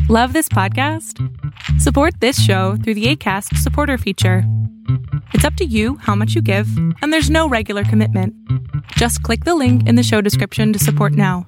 Love this podcast? Support this show through the Acast supporter feature. It's up to you how much you give, and there's no regular commitment. Just click the link in the show description to support now.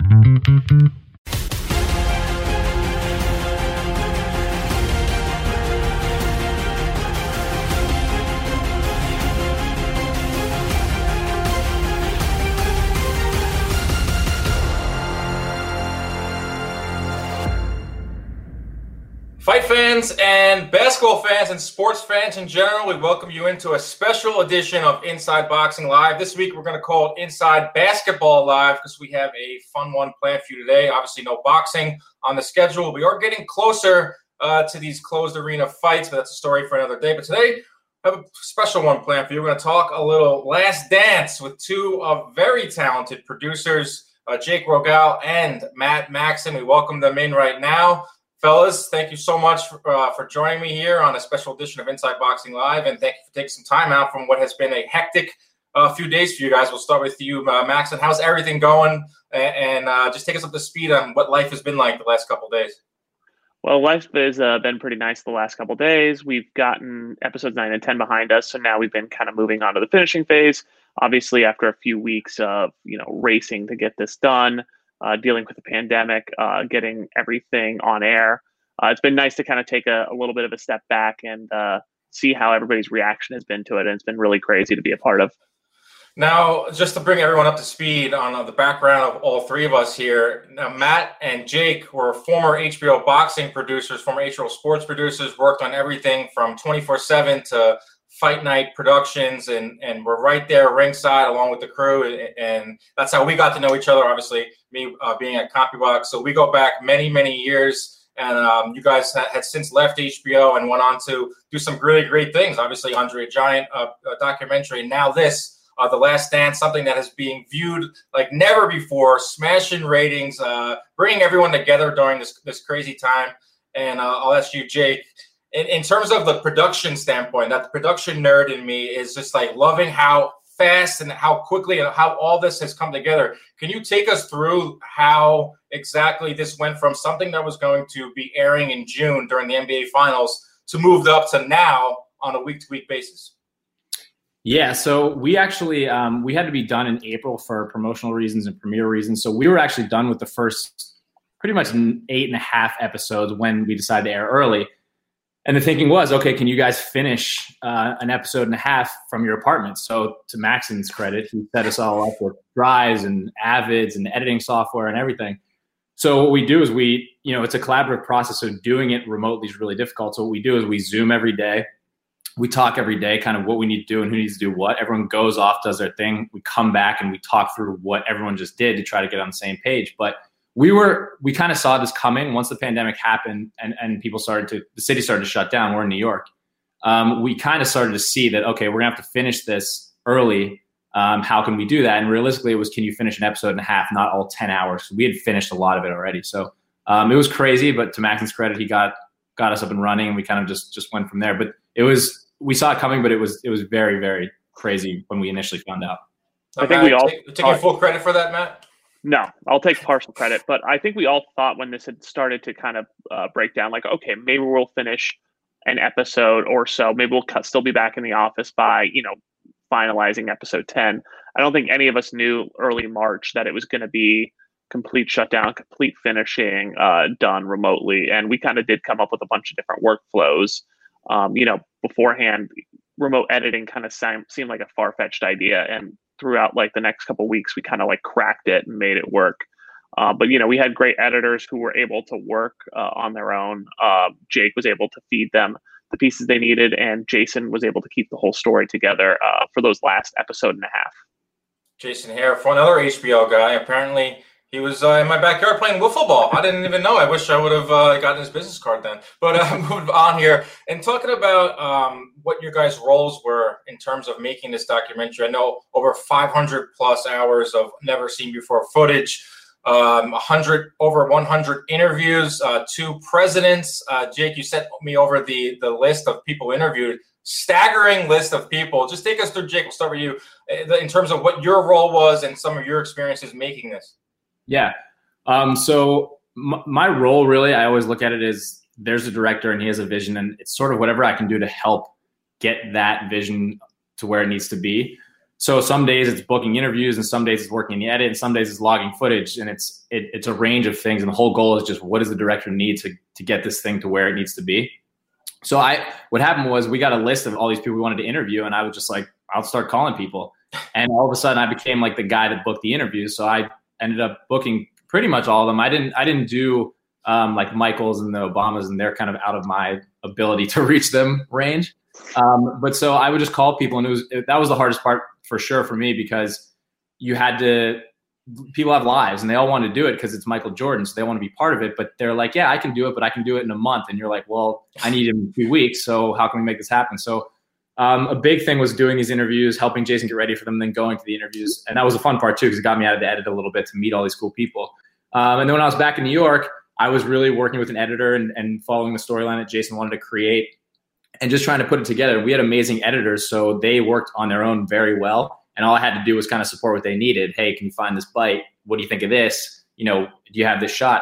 Fight fans and basketball fans and sports fans in general, we welcome you into a special edition of Inside Boxing Live. This week, we're going to call it Inside Basketball Live because we have a fun one planned for you today. Obviously, no boxing on the schedule. We are getting closer to these closed arena fights, but that's a story for another day. But today, I have a special one planned for you. We're going to talk a little Last Dance with two very talented producers, Jake Rogal and Matt Maxson. We welcome them in right now. Fellas, thank you so much for joining me here on a special edition of Inside Boxing Live, and thank you for taking some time out from what has been a hectic few days for you guys. We'll start with you, Max, and how's everything going? And just take us up to speed on what life has been like the last couple of days. Well, life has been pretty nice the last couple of days. We've gotten episodes 9 and 10 behind us, so now we've been kind of moving on to the finishing phase. Obviously, after a few weeks of racing to get this done, dealing with the pandemic, getting everything on air. It's been nice to kind of take a little bit of a step back and see how everybody's reaction has been to it. And it's been really crazy to be a part of. Now, just to bring everyone up to speed on the background of all three of us here, now, Matt and Jake were former HBO boxing producers, former HBO sports producers, worked on everything from 24/7 to Fight Night Productions, and we're right there ringside along with the crew, and that's how we got to know each other, obviously, me being at CompuBox. So we go back many, many years, and you guys had since left HBO and went on to do some really great things. Obviously, Andre the Giant documentary, and now this, The Last Dance, something that is being viewed like never before, smashing ratings, bringing everyone together during this crazy time. And I'll ask you, Jake, in terms of the production standpoint, that the production nerd in me is just like loving how fast and how quickly and how all this has come together. Can you take us through how exactly this went from something that was going to be airing in June during the NBA Finals to moved up to now on a week-to-week basis? Yeah, so we actually we had to be done in April for promotional reasons and premiere reasons. So we were actually done with the first pretty much 8.5 episodes when we decided to air early. And the thinking was, okay, can you guys finish an episode and a half from your apartment? So to Maxson's credit, he set us all up with drives and Avids and editing software and everything. So what we do is it's a collaborative process. So doing it remotely is really difficult. So what we do is we Zoom every day. We talk every day, kind of what we need to do and who needs to do what. Everyone goes off, does their thing. We come back and we talk through what everyone just did to try to get on the same page. But we kind of saw this coming once the pandemic happened and the city started to shut down. We're in New York. We kind of started to see that, okay, we're gonna have to finish this early. How can we do that? And realistically, it was, can you finish an episode and a half, not all 10 hours? We had finished a lot of it already. So it was crazy, but to Maxson's credit, he got us up and running, and we kind of just went from there. But we saw it coming, but it was very, very crazy when we initially found out. I think we all take full credit for that, Matt. No, I'll take partial credit, but I think we all thought when this had started to kind of break down, like, okay, maybe we'll finish an episode or so. Maybe we'll still be back in the office by, finalizing episode 10. I don't think any of us knew early March that it was going to be complete shutdown, complete finishing, done remotely. And we kind of did come up with a bunch of different workflows. Beforehand, remote editing kind of seemed like a far-fetched idea. And throughout like the next couple of weeks, we kind of like cracked it and made it work. But we had great editors who were able to work on their own. Jake was able to feed them the pieces they needed, and Jason was able to keep the whole story together for those last episode and a half. Jason Hare, for another HBO guy, apparently he was in my backyard playing wiffle ball. I didn't even know. I wish I would have gotten his business card then. But moving on here and talking about what your guys' roles were in terms of making this documentary. I know over 500 plus hours of never seen before footage, over 100 interviews, 2 presidents. Jake, you sent me over the list of people interviewed. Staggering list of people. Just take us through, Jake. We'll start with you in terms of what your role was and some of your experiences making this. Yeah. So my role really, I always look at it as there's a director and he has a vision, and it's sort of whatever I can do to help get that vision to where it needs to be. So some days it's booking interviews, and some days it's working in the edit, and some days it's logging footage, and it's a range of things. And the whole goal is just what does the director need to get this thing to where it needs to be. So what happened was we got a list of all these people we wanted to interview, and I was just like, I'll start calling people. And all of a sudden I became like the guy that booked the interviews. So I ended up booking pretty much all of them. I didn't do like Michaels and the Obamas, and they're kind of out of my ability to reach them range. But so I would just call people, and that was the hardest part for sure for me, because people have lives and they all want to do it because it's Michael Jordan. So they want to be part of it, but they're like, yeah, I can do it, but I can do it in a month. And you're like, well, I need him in 2 weeks. So how can we make this happen? So a big thing was doing these interviews, helping Jason get ready for them, then going to the interviews. And that was a fun part too, because it got me out of the edit a little bit to meet all these cool people. And then when I was back in New York, I was really working with an editor and following the storyline that Jason wanted to create and just trying to put it together. We had amazing editors, so they worked on their own very well. And all I had to do was kind of support what they needed. Hey, can you find this bite? What do you think of this? Do you have this shot?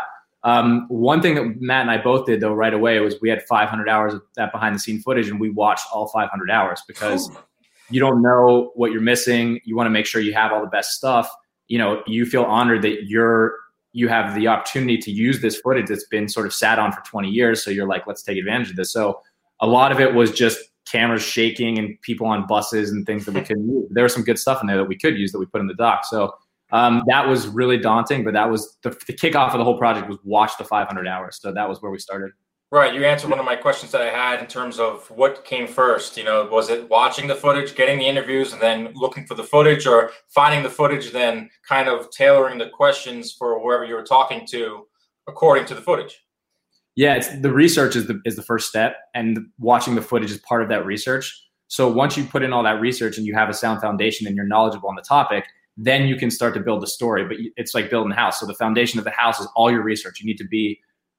One thing that Matt and I both did, though, right away was we had 500 hours of that behind-the-scene footage, and we watched all 500 hours because you don't know what you're missing. You want to make sure you have all the best stuff. You feel honored that you have the opportunity to use this footage that's been sort of sat on for 20 years. So you're like, let's take advantage of this. So a lot of it was just cameras shaking and people on buses and things that we couldn't use. There was some good stuff in there that we could use that we put in the doc. So that was really daunting, but that was the kickoff of the whole project was watch the 500 hours. So that was where we started. Right. You answered one of my questions that I had in terms of what came first. Was it watching the footage, getting the interviews, and then looking for the footage, or finding the footage, then kind of tailoring the questions for whoever you were talking to according to the footage? Yeah, the research is the first step, and watching the footage is part of that research. So once you put in all that research and you have a sound foundation and you're knowledgeable on the topic, then you can start to build the story. But it's like building a house. So the foundation of the house is all your research. You need to be,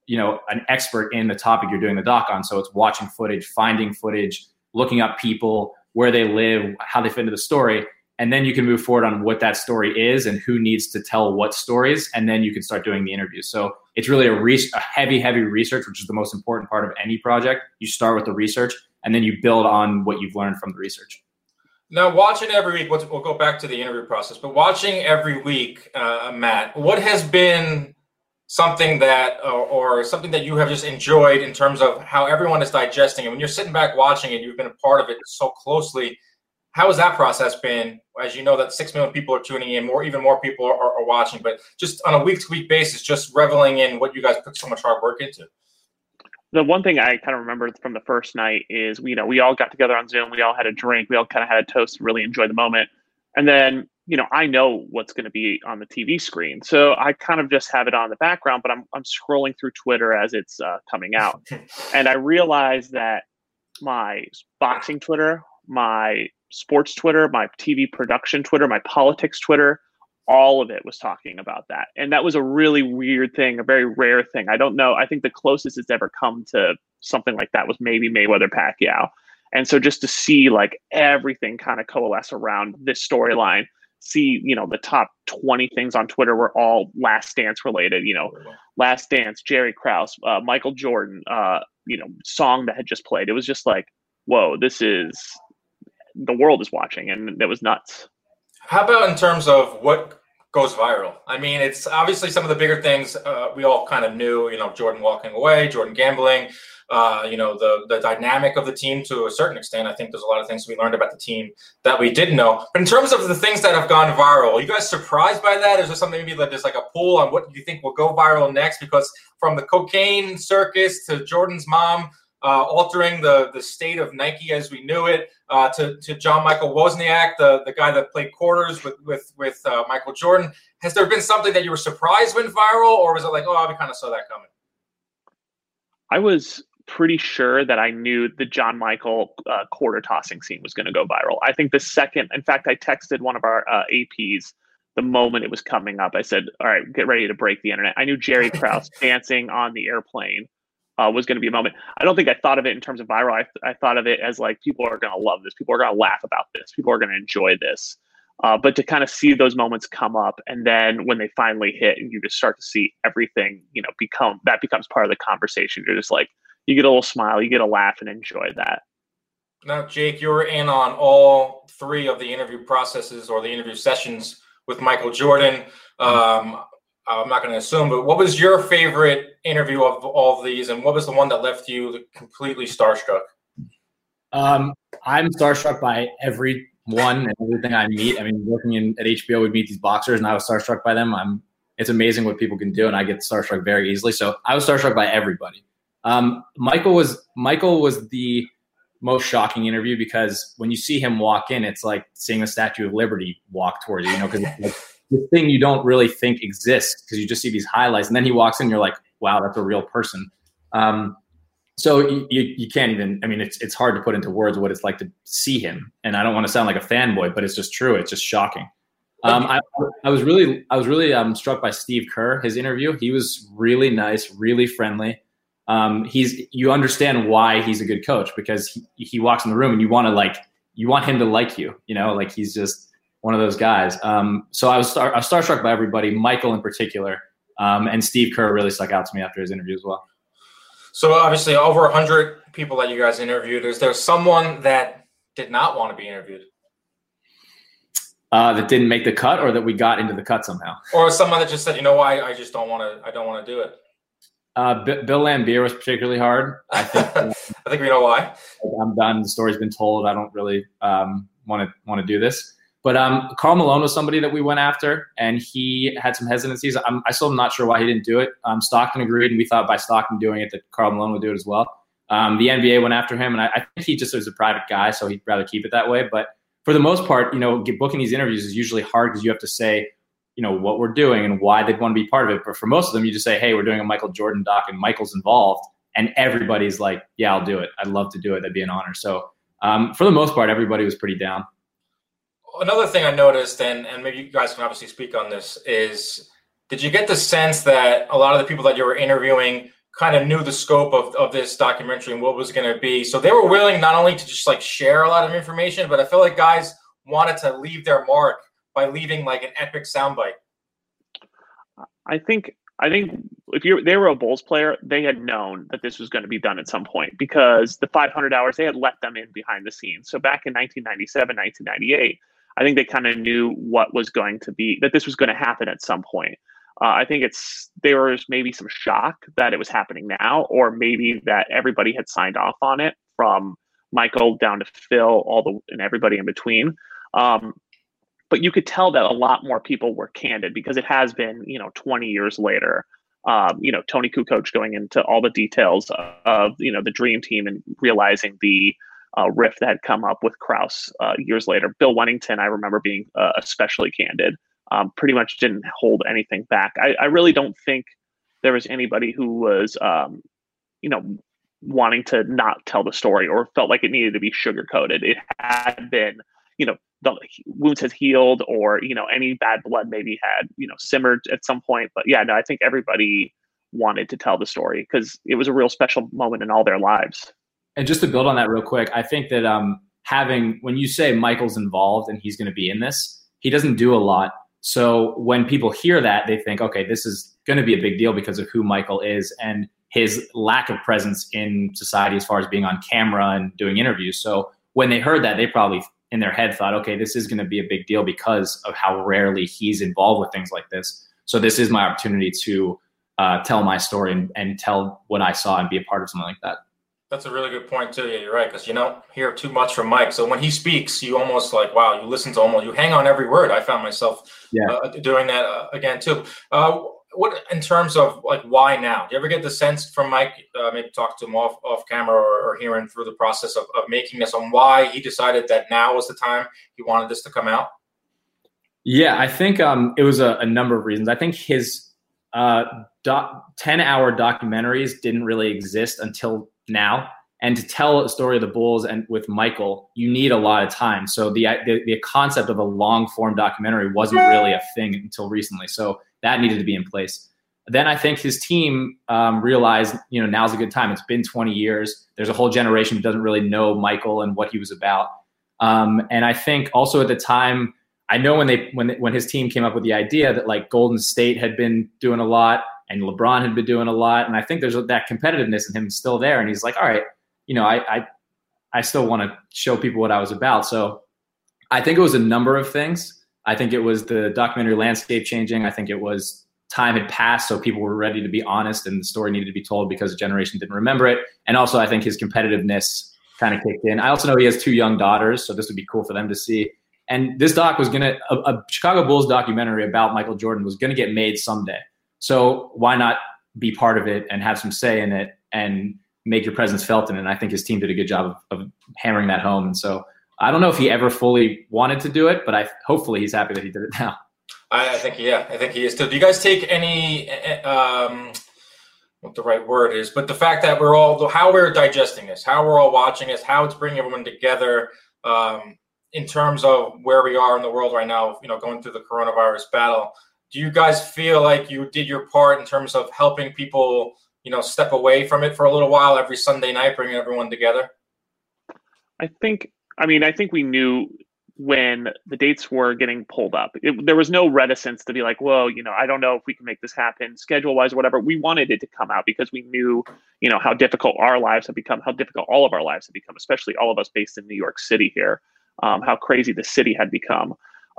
an expert in the topic you're doing the doc on. So it's watching footage, finding footage, looking up people, where they live, how they fit into the story. And then you can move forward on what that story is and who needs to tell what stories. And then you can start doing the interviews. So it's really a heavy, heavy research, which is the most important part of any project. You start with the research and then you build on what you've learned from the research. Now, watching every week, we'll go back to the interview process, but watching every week, Matt, what has been something that or something that you have just enjoyed in terms of how everyone is digesting it? When you're sitting back watching it, you've been a part of it so closely. How has that process been? As you know, that 6 million people are tuning in, even more people are watching, but just on a week-to-week basis, just reveling in what you guys put so much hard work into. The one thing I kind of remember from the first night is, we all got together on Zoom. We all had a drink. We all kind of had a toast to really enjoy the moment. And then, I know what's going to be on the TV screen. So I kind of just have it on the background, but I'm scrolling through Twitter as it's coming out. And I realized that my boxing Twitter, my sports Twitter, my TV production Twitter, my politics Twitter, all of it was talking about that. And that was a really weird thing, a very rare thing. I don't know. I think the closest it's ever come to something like that was maybe Mayweather Pacquiao. And so just to see like everything kind of coalesce around this storyline, see, the top 20 things on Twitter were all Last Dance related, Last Dance, Jerry Krause, Michael Jordan, song that had just played. It was just like, whoa, the world is watching, and it was nuts. How about in terms of what goes viral? I mean, it's obviously some of the bigger things we all kind of knew, Jordan walking away, Jordan gambling, the dynamic of the team to a certain extent. I think there's a lot of things we learned about the team that we didn't know. But in terms of the things that have gone viral, are you guys surprised by that? Is there something maybe that there's like a poll on what you think will go viral next? Because from the cocaine circus to Jordan's mom altering the state of Nike as we knew it, to John Michael Wozniak, the guy that played quarters with Michael Jordan. Has there been something that you were surprised went viral, or was it like, we kind of saw that coming? I was pretty sure that I knew the John Michael quarter tossing scene was going to go viral. I think in fact, I texted one of our APs the moment it was coming up. I said, all right, get ready to break the internet. I knew Jerry Krause dancing on the airplane was going to be a moment. I don't think I thought of it in terms of viral. I thought of it as like, people are going to love this. People are going to laugh about this. People are going to enjoy this. But to kind of see those moments come up, and then when they finally hit, and you just start to see everything, becomes part of the conversation. You're just like, you get a little smile, you get a laugh, and enjoy that. Now, Jake, you were in on all three of the interview processes or the interview sessions with Michael Jordan. I'm not going to assume, but what was your favorite interview of all of these, and what was the one that left you completely starstruck? I'm starstruck by everyone and everything I meet. I mean, working at HBO, we meet these boxers, and I was starstruck by them. It's amazing what people can do, and I get starstruck very easily. So I was starstruck by everybody. Michael was the most shocking interview, because when you see him walk in, it's like seeing the Statue of Liberty walk towards you, because it's like this thing you don't really think exists, because you just see these highlights, and then he walks in, you're like, wow, that's a real person. So you can't even, I mean, it's hard to put into words what it's like to see him. And I don't want to sound like a fanboy, but it's just true. It's just shocking. I was really struck by Steve Kerr, his interview. He was really nice, really friendly. You understand why he's a good coach, because he walks in the room and you want him to like you, like he's just one of those guys. So I was starstruck by everybody, Michael in particular. And Steve Kerr really stuck out to me after his interview as well. So obviously over 100 people that you guys interviewed. Is there someone that did not want to be interviewed? That didn't make the cut, or that we got into the cut somehow? Or someone that just said, I just don't want to do it. Bill Laimbeer was particularly hard. I think I think we know why. I'm done. The story's been told. I don't really want to do this. But Karl Malone was somebody that we went after, and he had some hesitancies. I still am not sure why he didn't do it. Stockton agreed, and we thought by Stockton doing it that Karl Malone would do it as well. The NBA went after him, and I think he just was a private guy, so he'd rather keep it that way. But for the most part, booking these interviews is usually hard, because you have to say, what we're doing and why they'd want to be part of it. But for most of them, you just say, hey, we're doing a Michael Jordan doc and Michael's involved. And everybody's like, yeah, I'll do it. I'd love to do it. That'd be an honor. So for the most part, everybody was pretty down. Another thing I noticed, and maybe you guys can obviously speak on this, is did you get the sense that a lot of the people that you were interviewing kind of knew the scope of this documentary and what was going to be? So they were willing not only to just share a lot of information, but I feel like guys wanted to leave their mark by leaving an epic soundbite. I think if they were a Bulls player, they had known that this was going to be done at some point, because the 500 hours, they had let them in behind the scenes. So back in 1997, 1998, I think they kind of knew what was going to be, that this was going to happen at some point. I think there was maybe some shock that it was happening now, or maybe that everybody had signed off on it, from Michael down to Phil, and everybody in between. But you could tell that a lot more people were candid, because it has been, 20 years later. Tony Kukoc going into all the details of, the dream team, and realizing the rift that had come up with Krause years later. Bill Wennington, I remember being especially candid, pretty much didn't hold anything back. I really don't think there was anybody who was, wanting to not tell the story or felt like it needed to be sugar-coated. It had been, the wounds has healed, or, any bad blood maybe had, simmered at some point. But yeah, no, I think everybody wanted to tell the story, because it was a real special moment in all their lives. And just to build on that real quick, I think that when you say Michael's involved and he's going to be in this, he doesn't do a lot. So when people hear that, they think, okay, this is going to be a big deal because of who Michael is and his lack of presence in society as far as being on camera and doing interviews. So when they heard that, they probably in their head thought, okay, this is going to be a big deal because of how rarely he's involved with things like this. So this is my opportunity to tell my story and tell what I saw and be a part of something like that. That's a really good point too. Yeah, you're right, because you don't hear too much from Mike. So when he speaks, you almost wow, you listen to you hang on every word. I found myself doing that again too. What in terms of why now? Do you ever get the sense from Mike, maybe talk to him off camera or hearing through the process of making this, on why he decided that now was the time he wanted this to come out? Yeah, I think it was a number of reasons. I think his 10-hour documentaries didn't really exist until now. And to tell a story of the Bulls and with Michael, you need a lot of time. So the concept of a long form documentary wasn't really a thing until recently. So that needed to be in place. Then I think his team realized, now's a good time. It's been 20 years. There's a whole generation who doesn't really know Michael and what he was about. And I think also at the time, I know when his team came up with the idea that like Golden State had been doing a lot and LeBron had been doing a lot, and I think there's that competitiveness in him still there, and he's like, all right, I still want to show people what I was about. So I think it was a number of things. I think it was the documentary landscape changing. I think it was time had passed, so people were ready to be honest, and the story needed to be told because a generation didn't remember it. And also, I think his competitiveness kind of kicked in. I also know he has 2 young daughters, so this would be cool for them to see. And this doc was a Chicago Bulls documentary about Michael Jordan was going to get made someday. So why not be part of it and have some say in it and make your presence felt in it? And I think his team did a good job of hammering that home. And so I don't know if he ever fully wanted to do it, but hopefully he's happy that he did it now. I think he is too. Do you guys take any, what the right word is, but the fact that how we're digesting this, how we're all watching this, how it's bringing everyone together, in terms of where we are in the world right now, going through the coronavirus battle, do you guys feel like you did your part in terms of helping people, step away from it for a little while every Sunday night, bringing everyone together? I think we knew when the dates were getting pulled up. There was no reticence to be like, well, I don't know if we can make this happen schedule-wise or whatever. We wanted it to come out because we knew, how difficult our lives have become, how difficult all of our lives have become, especially all of us based in New York City here, how crazy the city had become.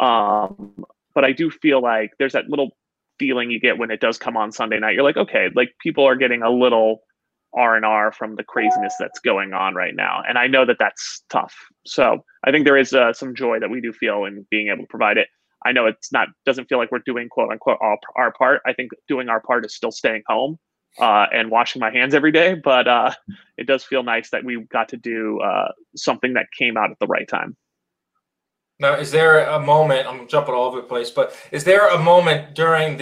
But I do feel like there's that little feeling you get when it does come on Sunday night. You're like, okay, like people are getting a little R&R from the craziness that's going on right now. And I know that that's tough. So I think there is some joy that we do feel in being able to provide it. I know doesn't feel like we're doing quote unquote our part. I think doing our part is still staying home and washing my hands every day. But it does feel nice that we got to do something that came out at the right time. Now, is there a moment, I'm jumping all over the place, but is there a moment during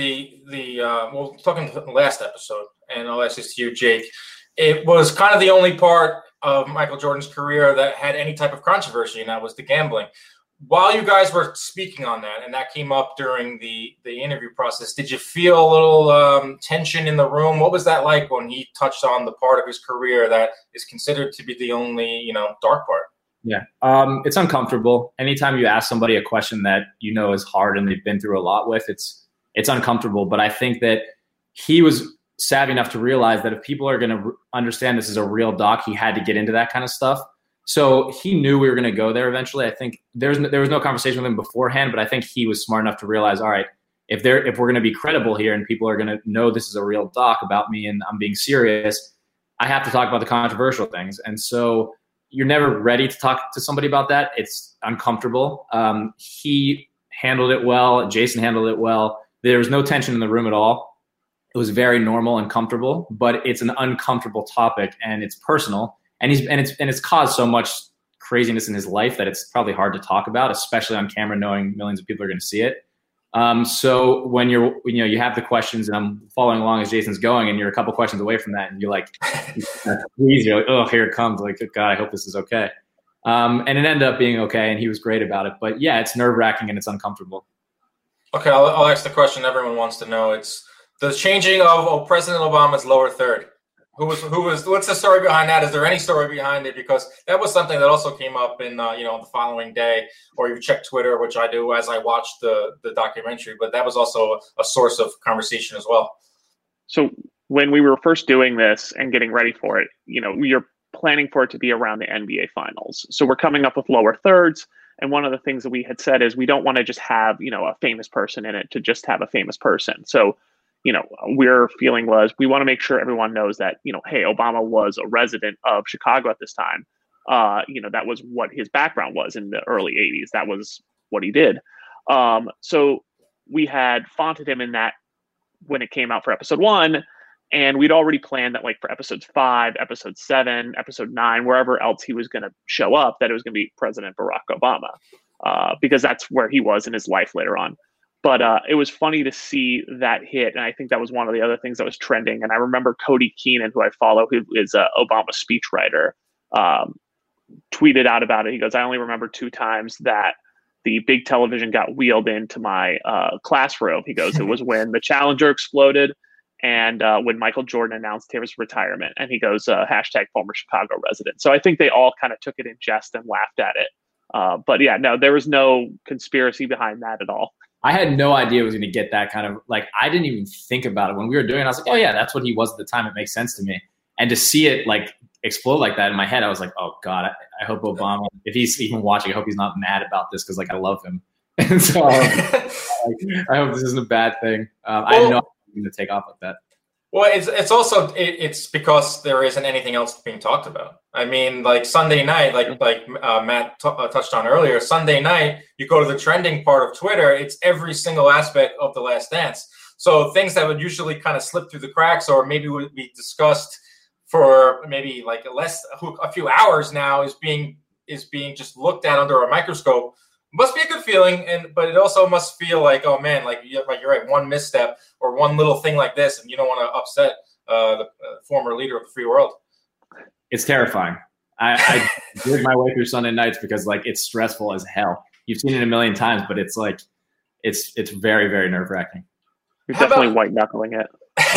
talking to the last episode, and I'll ask this to you, Jake, it was kind of the only part of Michael Jordan's career that had any type of controversy, and that was the gambling. While you guys were speaking on that, and that came up during the interview process, did you feel a little tension in the room? What was that like when he touched on the part of his career that is considered to be the only, dark part? Yeah, it's uncomfortable. Anytime you ask somebody a question that is hard and they've been through a lot with, it's uncomfortable. But I think that he was savvy enough to realize that if people are going to understand this is a real doc, he had to get into that kind of stuff. So he knew we were going to go there eventually. I think there was no conversation with him beforehand, but I think he was smart enough to realize, all right, if we're going to be credible here and people are going to know this is a real doc about me and I'm being serious, I have to talk about the controversial things. And so you're never ready to talk to somebody about that. It's uncomfortable. He handled it well. Jason handled it well. There was no tension in the room at all. It was very normal and comfortable, but it's an uncomfortable topic and it's personal. And it's caused so much craziness in his life that it's probably hard to talk about, especially on camera, knowing millions of people are going to see it. So when you have the questions and I'm following along as Jason's going and you're a couple questions away from that and you're like, you're like, oh, here it comes. Like, God, I hope this is okay. And it ended up being okay. And he was great about it, but yeah, it's nerve wracking and it's uncomfortable. Okay. I'll ask the question everyone wants to know. It's the changing of President Obama's lower third. What's the story behind that? Is there any story behind it? Because that was something that also came up in, the following day, or you check Twitter, which I do as I watch the documentary, but that was also a source of conversation as well. So when we were first doing this and getting ready for it, we are planning for it to be around the NBA finals. So we're coming up with lower thirds. And one of the things that we had said is we don't want to just have, a famous person in it to just have a famous person. So we're feeling was we want to make sure everyone knows that, hey, Obama was a resident of Chicago at this time. That was what his background was in the early 80s. That was what he did. So we had fonted him in that when it came out for episode 1. And we'd already planned that like for episodes 5, episode 7, episode 9, wherever else he was going to show up, that it was going to be President Barack Obama, because that's where he was in his life later on. But it was funny to see that hit. And I think that was one of the other things that was trending. And I remember Cody Keenan, who I follow, who is an Obama speechwriter, tweeted out about it. He goes, I only remember 2 times that the big television got wheeled into my classroom. He goes, it was when the Challenger exploded and when Michael Jordan announced his retirement. And he goes, hashtag former Chicago resident. So I think they all kind of took it in jest and laughed at it. But yeah, no, there was no conspiracy behind that at all. I had no idea it was going to get that kind of, like, I didn't even think about it when we were doing it. I was like, oh yeah, that's what he was at the time. It makes sense to me. And to see it like explode like that in my head, I was like, oh God, I hope Obama, if he's even watching, I hope he's not mad about this because like I love him. And so I hope this isn't a bad thing. I had no idea to take off like that. Well, it's also it's because there isn't anything else being talked about. I mean, like Sunday night, like Matt touched on earlier, Sunday night, you go to the trending part of Twitter, it's every single aspect of The Last Dance. So things that would usually kind of slip through the cracks or maybe would be discussed for maybe like a few hours now is being just looked at under a microscope. Must be a good feeling, but it also must feel like, oh man, like you're right, one misstep or one little thing like this, and you don't want to upset the former leader of the free world. It's terrifying. I did my way through Sunday nights because like it's stressful as hell. You've seen it a million times, but it's like it's very, very nerve wracking. You're definitely white knuckling it.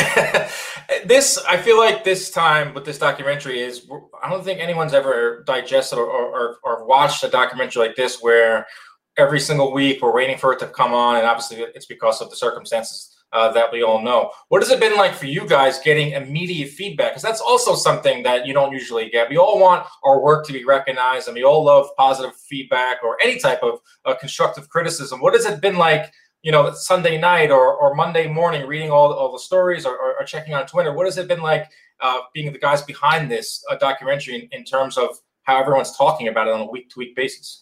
I feel like this time with this documentary is, I don't think anyone's ever digested or watched a documentary like this where every single week we're waiting for it to come on, and obviously it's because of the circumstances that we all know. What has it been like for you guys getting immediate feedback? Because that's also something that you don't usually get. We all want our work to be recognized, and we all love positive feedback or any type of constructive criticism. What has it been like, Sunday night or Monday morning, reading all the stories or checking on Twitter? What has it been like being the guys behind this documentary in terms of how everyone's talking about it on a week-to-week basis?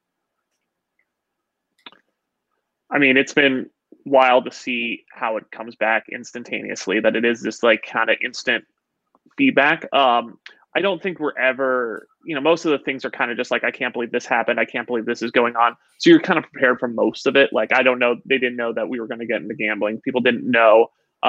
I mean, it's been wild to see how it comes back instantaneously, that it is this like kind of instant feedback. I don't think we're ever, most of the things are kind of just like, I can't believe this happened. I can't believe this is going on. So you're kind of prepared for most of it. Like, I don't know. They didn't know that we were going to get into gambling. People didn't know,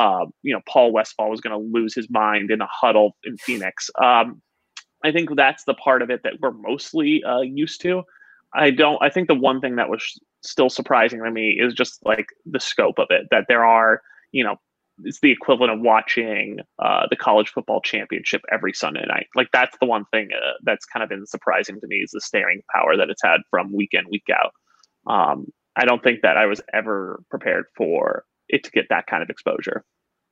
Paul Westphal was going to lose his mind in a huddle in Phoenix. I think that's the part of it that we're mostly used to. I think the one thing that was still surprising to me is just like the scope of it, that there are, it's the equivalent of watching the college football championship every Sunday night. Like that's the one thing that's kind of been surprising to me is the staying power that it's had from week in, week out. I don't think that I was ever prepared for it to get that kind of exposure.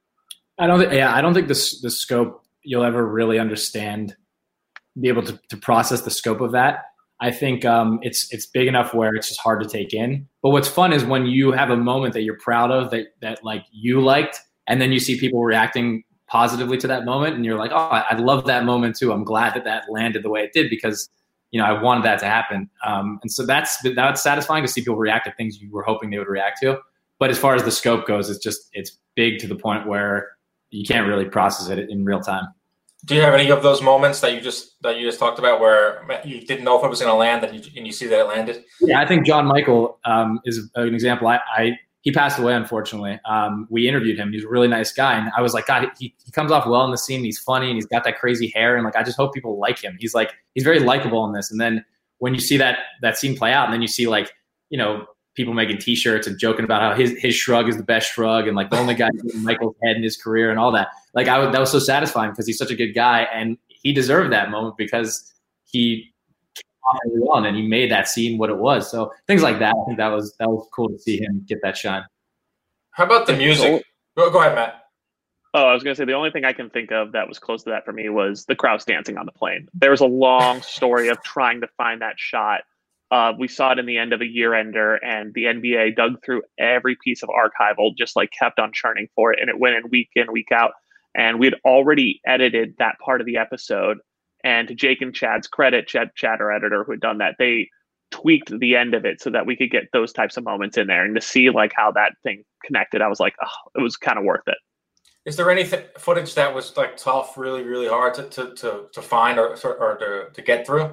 I don't think the scope you'll ever really understand, be able to process the scope of that. I think it's big enough where it's just hard to take in. But what's fun is when you have a moment that you're proud of that like you liked, and then you see people reacting positively to that moment, and you're like, oh, I love that moment too. I'm glad that landed the way it did because I wanted that to happen. And so that's satisfying to see people react to things you were hoping they would react to. But as far as the scope goes, it's big to the point where you can't really process it in real time. Do you have any of those moments that you just talked about where you didn't know if it was going to land and you see that it landed? Yeah, I think John Michael is an example. He passed away, unfortunately. We interviewed him. He's a really nice guy. And I was like, God, he comes off well in the scene. He's funny and he's got that crazy hair. And like, I just hope people like him. He's very likable in this. And then when you see that scene play out and then you see like, people making T-shirts and joking about how his shrug is the best shrug and like the only guy in Michael's head in his career and all that. Like that was so satisfying because he's such a good guy and he deserved that moment because he came off really well and he made that scene what it was. So things like that, I think that was cool to see him get that shine. How about the music? Go ahead, Matt. Oh, I was going to say the only thing I can think of that was close to that for me was the Krause dancing on the plane. There was a long story of trying to find that shot. We saw it in the end of a year-ender, and the NBA dug through every piece of archival, just like kept on churning for it, and it went in, week out. And we had already edited that part of the episode. And to Jake and Chad's credit, Chad, our editor, who had done that, they tweaked the end of it so that we could get those types of moments in there. And to see like how that thing connected, I was like, oh, it was kind of worth it. Is there any footage that was like tough, really, really hard to find or to get through?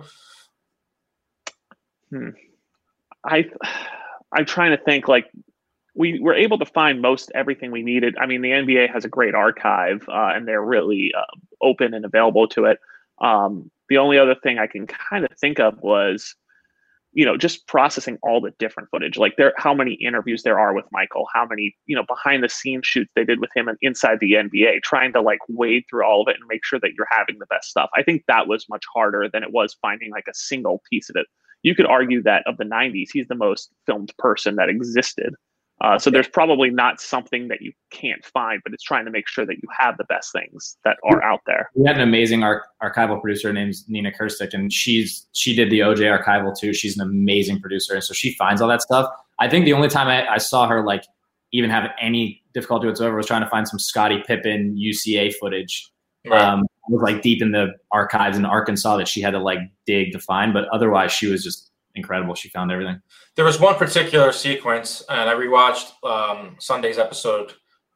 I'm trying to think. Like we were able to find most everything we needed. I mean, the NBA has a great archive, and they're really open and available to it. The only other thing I can kind of think of was, just processing all the different footage. Like how many interviews there are with Michael, how many behind the scenes shoots they did with him inside the NBA, trying to like wade through all of it and make sure that you're having the best stuff. I think that was much harder than it was finding like a single piece of it. you could argue that of the 90s, he's the most filmed person that existed. So there's probably not something that you can't find, but it's trying to make sure that you have the best things that are out there. We had an amazing archival producer named Nina Kirstic, and she did the OJ archival too. She's an amazing producer, and so she finds all that stuff. I think the only time I saw her like even have any difficulty whatsoever was trying to find some Scottie Pippen UCA footage. Right. It was like deep in the archives in Arkansas that she had to like dig to find, but otherwise she was just incredible. She found everything. There was one particular sequence, and I rewatched Sunday's episode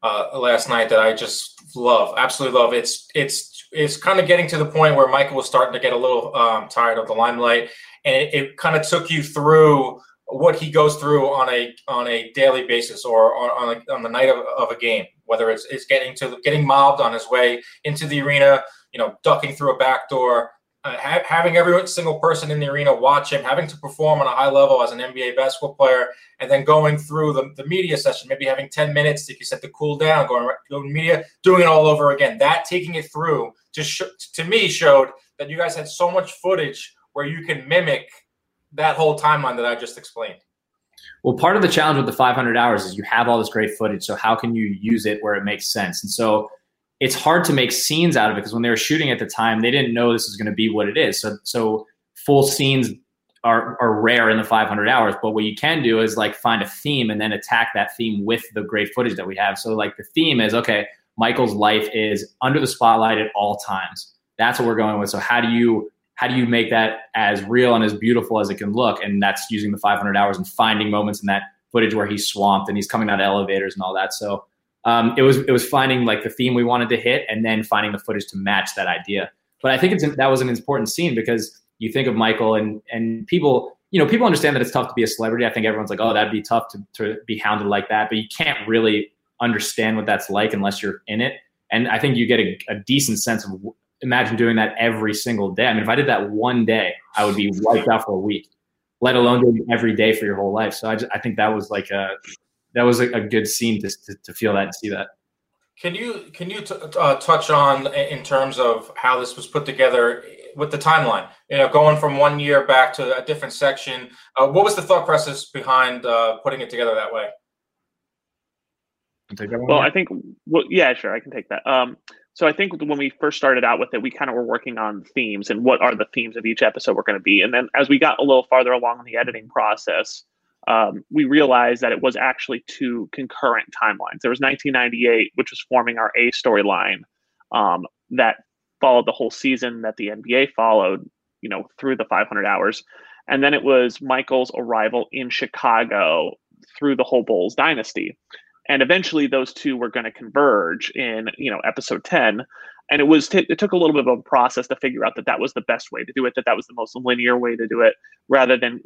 last night that I just love, absolutely love. It's kind of getting to the point where Michael was starting to get a little tired of the limelight, and it kind of took you through what he goes through on a daily basis or on the night of a game, whether it's getting mobbed on his way into the arena, ducking through a back door. Having every single person in the arena watch him, having to perform on a high level as an NBA basketball player, and then going through the media session, maybe having 10 minutes, like you said, to cool down, going to media, doing it all over again. That taking it through to me showed that you guys had so much footage where you can mimic that whole timeline that I just explained. Well, part of the challenge with the 500 hours is you have all this great footage. So how can you use it where it makes sense? And so it's hard to make scenes out of it because when they were shooting at the time, they didn't know this was going to be what it is. So full scenes are rare in the 500 hours. But what you can do is like find a theme and then attack that theme with the great footage that we have. So like the theme is, okay, Michael's life is under the spotlight at all times. That's what we're going with. So how do you make that as real and as beautiful as it can look? And that's using the 500 hours and finding moments in that footage where he's swamped and he's coming out of elevators and all that. So it was finding like the theme we wanted to hit and then finding the footage to match that idea. But I think that was an important scene because you think of Michael and people understand that it's tough to be a celebrity. I think everyone's like, oh, that'd be tough to be hounded like that. But you can't really understand what that's like unless you're in it. And I think you get a decent sense of, imagine doing that every single day. I mean, if I did that one day, I would be wiped out for a week, let alone doing it every day for your whole life. So I think that was like a good scene to feel that and see that. Can you touch on in terms of how this was put together with the timeline? Going from 1 year back to a different section. What was the thought process behind putting it together that way? Well, I think, yeah, sure, I can take that. So I think when we first started out with it, we kind of were working on themes and what are the themes of each episode we're going to be. And then as we got a little farther along in the editing process, we realized that it was actually two concurrent timelines. There was 1998, which was forming our A storyline that followed the whole season that the NBA followed, through the 500 hours. And then it was Michael's arrival in Chicago through the whole Bulls dynasty. And eventually those two were going to converge in, episode 10. And it took a little bit of a process to figure out that was the best way to do it, that was the most linear way to do it, rather than,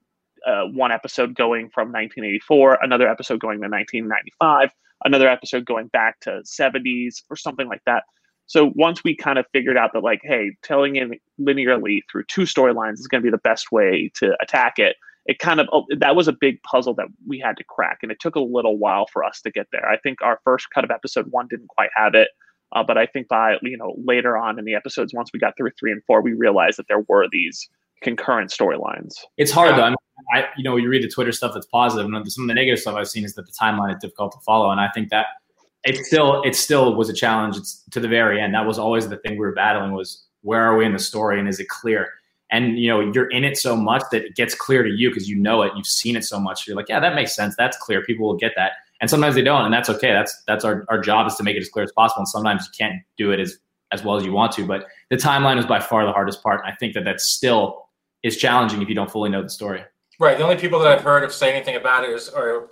one episode going from 1984, another episode going to 1995, another episode going back to 70s or something like that. So once we kind of figured out that like, hey, telling it linearly through two storylines is going to be the best way to attack it, that was a big puzzle that we had to crack. And it took a little while for us to get there. I think our first cut of episode 1 didn't quite have it. But I think by, later on in the episodes, once we got through 3 and 4, we realized that there were these concurrent storylines. It's hard though. I mean, you read the Twitter stuff that's positive, and some of the negative stuff I've seen is that the timeline is difficult to follow. And I think that it still was a challenge. It's to the very end. That was always the thing we were battling was, where are we in the story and is it clear? And, you're in it so much that it gets clear to you because you know it, you've seen it so much. You're like, yeah, that makes sense. That's clear. People will get that. And sometimes they don't. And that's okay. That's our job is to make it as clear as possible. And sometimes you can't do it as well as you want to. But the timeline is by far the hardest part. And I think that still is challenging if you don't fully know the story. Right. The only people that I've heard of say anything about it are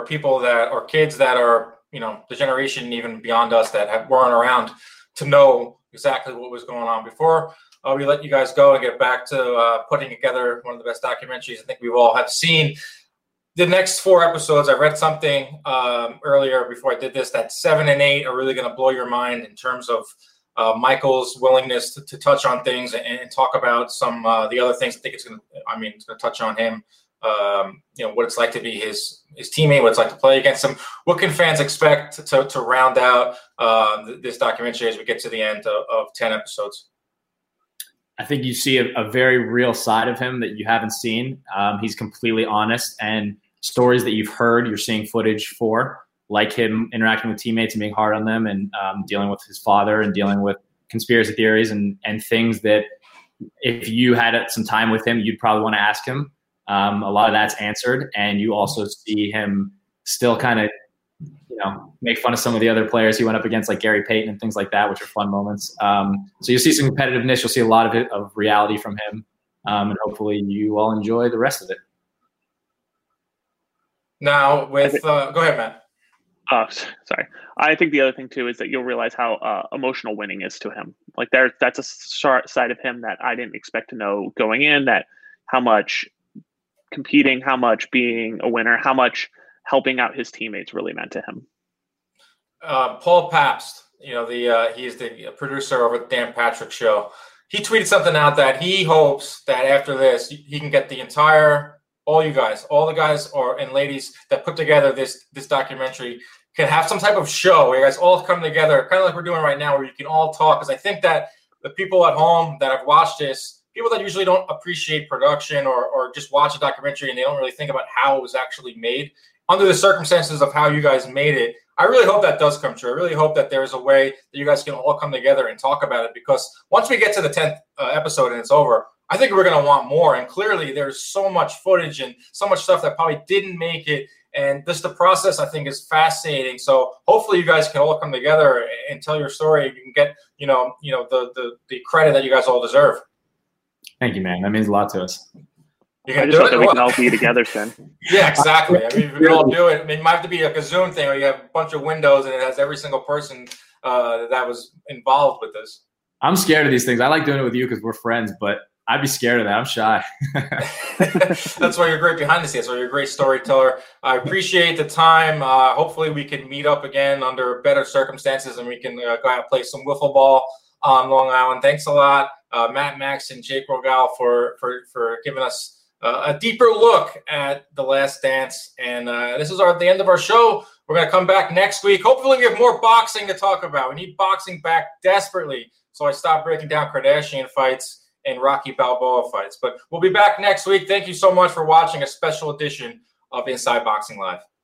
kids that are, the generation even beyond us that weren't around to know exactly what was going on before. We let you guys go and get back to putting together one of the best documentaries I think we've all have seen. The next 4 episodes, I read something earlier before I did this, that 7 and 8 are really going to blow your mind in terms of Michael's willingness to touch on things and talk about some the other things. I think it's going to touch on him, what it's like to be his teammate, what it's like to play against him. What can fans expect to round out this documentary as we get to the end of 10 episodes? I think you see a very real side of him that you haven't seen. He's completely honest, and stories that you've heard, you're seeing footage for, like him interacting with teammates and being hard on them, and dealing with his father and dealing with conspiracy theories and things that if you had some time with him, you'd probably want to ask him. A lot of that's answered, and you also see him still kind of, make fun of some of the other players he went up against, like Gary Payton and things like that, which are fun moments. So you'll see some competitiveness. You'll see a lot of reality from him, and hopefully you all enjoy the rest of it. Now, go ahead, Matt. Sorry. I think the other thing too is that you'll realize how emotional winning is to him. Like that's a side of him that I didn't expect to know going in. That how much competing, how much being a winner, how much helping out his teammates really meant to him. Paul Pabst, he's the producer over at the Dan Patrick Show. He tweeted something out that he hopes that after this, he can get all the guys and ladies that put together this documentary can have some type of show where you guys all come together, kind of like we're doing right now, where you can all talk. Because I think that the people at home that have watched this, people that usually don't appreciate production or just watch a documentary and they don't really think about how it was actually made, under the circumstances of how you guys made it, I really hope that does come true. I really hope that there's a way that you guys can all come together and talk about it, because once we get to the 10th episode and it's over, I think we're going to want more. And clearly there's so much footage and so much stuff that probably didn't make it. And just the process, I think, is fascinating. So hopefully you guys can all come together and tell your story. You can get, the credit that you guys all deserve. Thank you, man. That means a lot to us. I just hope that we can all be together soon. Yeah, exactly. I mean, we can all do it. I mean, it might have to be like a Zoom thing where you have a bunch of windows and it has every single person that was involved with this. I'm scared of these things. I like doing it with you because we're friends, but I'd be scared of that. I'm shy. That's why you're great behind the scenes. That's why you're a great storyteller. I appreciate the time. Hopefully we can meet up again under better circumstances and we can go out and play some wiffle ball on Long Island. Thanks a lot, Matt Max and Jake Rogal, for giving us a deeper look at The Last Dance. And this is the end of our show. We're going to come back next week. Hopefully we have more boxing to talk about. We need boxing back desperately. So I stopped breaking down Kardashian fights and Rocky Balboa fights. But we'll be back next week. Thank you so much for watching a special edition of Inside Boxing Live.